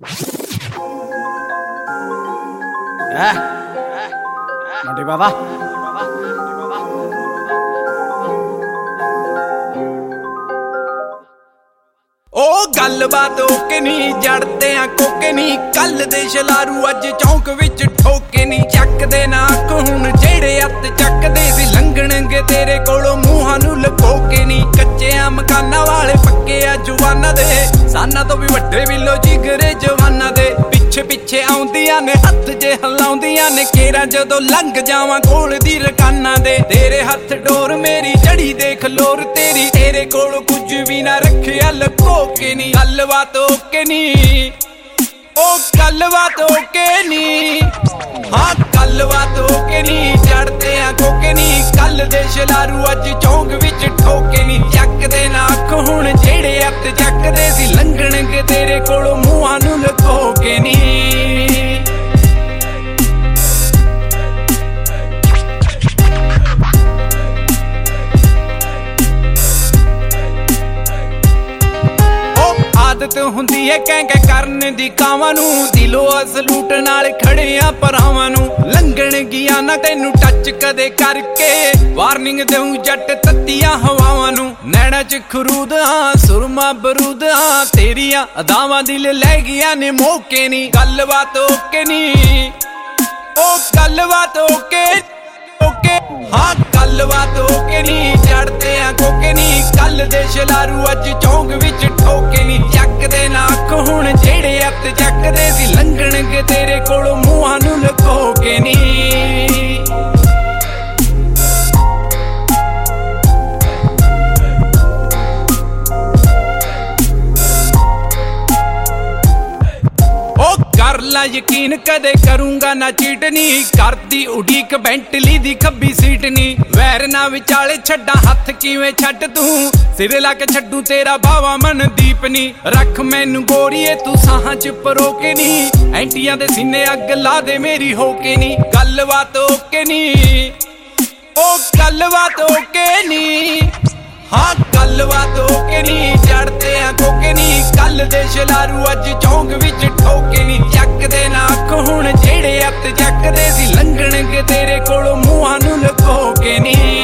ਮੰਡੀ ਬਾਬਾ ਉਹ ਗੱਲਬਾਤ ਓਕੇ ਨੀ ਜੜਦੇ ਆ ਕੋਕੇ ਨੀ ਕੱਲ ਦੇ ਸ਼ਲਾਰੂ ਅੱਜ ਚੌਂਕ ਵਿੱਚ ਠੋਕੇ ਨੀ ਚੱਕਦੇ ਨਾ ਅੱਖ ਹੁਣ ਜਿਹੜੇ ਹੱਥ ਚੱਕਦੇ ਸੀ ਲੰਘਣਗੇ ਤੇਰੇ ਕੋਲੋਂ ਮੂੰਹਾਂ ਨੂੰ ਲੁਕੋ ਕੇ ਨੀ ਕੱਚਿਆਂ ਮਕਾਨਾਂ ਵਾਲੇ ਪੱਕੇ ਆ ਜਵਾਨਾਂ ਦੇ ਸਾਨਾਂ ਤੋਂ ਵੀ ਵੱਡੇ ਵਿਲੋ ਜਿਗਰੇ ਜਵਾਨਾਂ ਦੇ ਪਿੱਛੇ ਪਿੱਛੇ ਆਉਂਦੀਆਂ ਨੇ ਹੱਥ ਜੇ ਹਿਲਾਉਂਦੀਆਂ ਨੇ ਕੇਰਾਂ ਜਦੋਂ ਲੰਘ ਜਾਵਾਂ ਕੋਲ ਦੀ ਰਕਾਨਾਂ ਦੇ ਤੇਰੇ ਹੱਥ ਡੋਰ ਮੇਰੀ ਜੜੀ ਦੇਖ ਲੋਰ ਤੇਰੀ ਤੇਰੇ ਕੋਲ ਕੁਝ ਵੀ ਨਾ ਰੱਖਿਆ ਲੁਕੋ ਕੇ ਨੀ ਗੱਲਬਾਤ ਓਕੇ ਨੀ ਉਹ ਗੱਲਬਾਤ ਓਕੇ ਨੀ ਹਾਂ ਗੱਲਬਾਤ ਓਕੇ ਨੀ ਚੜਦੇ ਆ ਕੋਕੇ ਨੀ ਕੱਲ ਦੇ ਸ਼ਲਾਰੂ ਅੱਜ ਚੌਂਕ ਵਿੱਚ ਠੋਕੇ ਨੀ ਚੱਕਦੇ ਨਾ ਅੱਖ ਹੁਣ ਜਿਹੜੇ ਹੱਥ ਚੱਕਦੇ ਸੀ ਲੰਘਣਗੇ ਤੇਰੇ ਕੋਲੋਂ ਮੂੰਹਾਂ ਨੂੰ ਲੁਕੋ ਕੇ ਨੀ ਆਦਤ ਹੁੰਦੀ ਹੈ ਕਹਿ ਕਰਨ ਦੀ ਕਾਵਾਂ ਨੂੰ ਦਿਲੋਂ ਅਸਲੂਟ ਨਾਲ ਖੜੇ ਆ ਪਰਾਵਾਂ ਨੂੰ ਲੰਘਣ ਗਿਆ ਨਾ ਤੈਨੂੰ ਟੱਚ ਕਦੇ ਕਰਕੇ ਵਾਰਨਿੰਗ ਦੇਉ ਜੱਟ ਤੱਤੀਆਂ ਹਵਾਵਾਂ ਨੂੰ ਨੈਣਾ ਚ ਖਰੂਦ ਹਾਂ ਸੁਰਮਾ ਬਰੂਦ ਹਾਂ ਤੇਰੀਆਂ ਅਦਾਵਾਂ ਦਿਲ ਲੈ ਗਿਆ ਨੇ ਮੌਕੇ ਨੀ ਗੱਲਬਾਤ ਓਕੇ ਨੀ ਉਹ ਗੱਲਬਾਤ ਓਕੇ ਓਕੇ ਹਾਂ ਗੱਲਬਾਤ ਓਕੇ ਨੀ ਚੜਦੇ ਆ ਕੋਕੇ ਨੀ ਕੱਲ ਦੇ ਸ਼ਲਾਰੂ ਅੱਜ ਚੌਂਕ ਵਿੱਚ ਠੋਕੇ ਨੀ ਚੱਕਦੇ ਨਾ ਅੱਖ ਹੁਣ ਜਿਹੜੇ ਹੱਥ ਚੱਕਦੇ ਸੀ ਲੰਘਣਗੇ ਤੇਰੇ ਕੋਲੋਂ ਮੂੰਹਾਂ ਨੂੰ ਲੁਕੋ ਕੇ ਨੀ ਕਰ ਲਾ ਯਕੀਨ ਕਦੇ ਕਰੂੰਗਾ ਨਾ ਚੀਟ ਨੀ ਕਰਦੀ ਉਡੀਕ ਬੈਂਟਲੀ ਦੀ ਖੱਬੀ ਸੀਟ ਨੀ ਵੈਰ ਨਾ ਵਿਚਾਲੇ ਛੱਡਾਂ ਹੱਥ ਕਿਵੇਂ ਛੱਡ ਤੂੰ ਸਿਰ ਲਾ ਕੇ ਛੱਡੂ ਤੇਰਾ ਬਾਵਾ ਮਨਦੀਪ ਨੀ ਰੱਖ ਮੈਨੂੰ ਗੋਰੀਏ ਤੂੰ ਸਾਹਾਂ ਚ ਪਰੋਕੇ ਨੀ ਐਂਟੀਆਂ ਦੇ ਸੀਨੇ ਅੱਗ ਲਾ ਦੇ ਮੇਰੀ ਹੋ ਕੇ ਨੀ ਗੱਲਬਾਤ ਓਕੇ ਨੀ ਉਹ ਗੱਲਬਾਤ ਓਕੇ ਨੀ ਹਾਂ ਗੱਲਬਾਤ ਓਕੇ ਨੀ ਚੜਦੇ ਆ ਕੋਕੇ ਨੀ ਕੱਲ ਦੇ ਸ਼ਲਾਰੂ ਅੱਜ ਚੌਂਕ ਵਿੱਚ ਠੋਕੇ ਨੀ ਚੱਕਦੇ ਨਾ ਅੱਖ ਹੁਣ ਜਿਹੜੇ ਹੱਥ ਚੱਕਦੇ ਸੀ ਲੰਘਣਗੇ ਤੇਰੇ ਕੋਲੋਂ ਮੂੰਹਾਂ ਨੂੰ ਲੁਕੋ ਕੇ ਨੀ